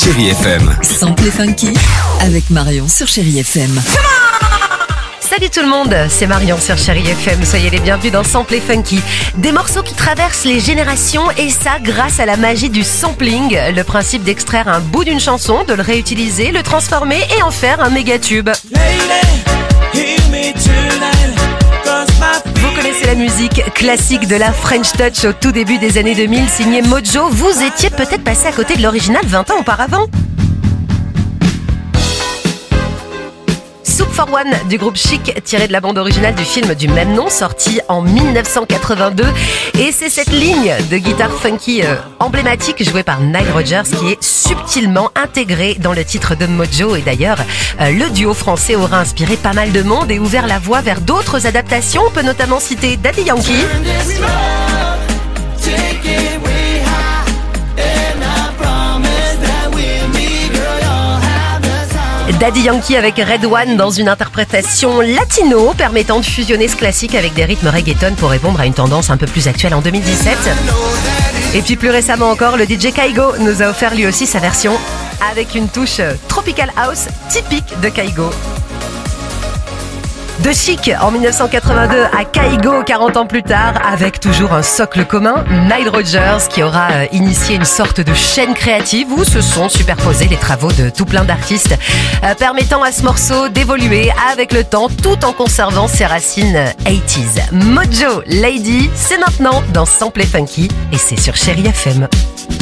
Chérie FM. Sample funky avec Marion sur Chérie FM. Salut tout le monde, c'est Marion sur Chérie FM, soyez les bienvenus dans Sample Funky. Des morceaux qui traversent les générations et ça grâce à la magie du sampling. Le principe d'extraire un bout d'une chanson, de le réutiliser, le transformer et en faire un méga tube. Vous connaissez la musique classique de la French Touch au tout début des années 2000, signée Mojo. Vous étiez peut-être passé à côté de l'original 20 ans auparavant. Soup for One du groupe Chic, tiré de la bande originale du film du même nom, sorti en 1982. Et c'est cette ligne de guitare funky emblématique jouée par Nile Rodgers qui est subtilement intégrée dans le titre de Mojo. Et d'ailleurs, le duo français aura inspiré pas mal de monde et ouvert la voie vers d'autres adaptations. On peut notamment citer Daddy Yankee. Daddy Yankee avec Red One dans une interprétation latino permettant de fusionner ce classique avec des rythmes reggaeton pour répondre à une tendance un peu plus actuelle en 2017. Et puis plus récemment encore, le DJ Kygo nous a offert lui aussi sa version avec une touche tropical house typique de Kygo. De Chic en 1982 à Kygo 40 ans plus tard, avec toujours un socle commun, Nile Rodgers qui aura initié une sorte de chaîne créative où se sont superposés les travaux de tout plein d'artistes, permettant à ce morceau d'évoluer avec le temps tout en conservant ses racines 80s. Mojo Lady, c'est maintenant dans Sample Funky et c'est sur Chérie FM.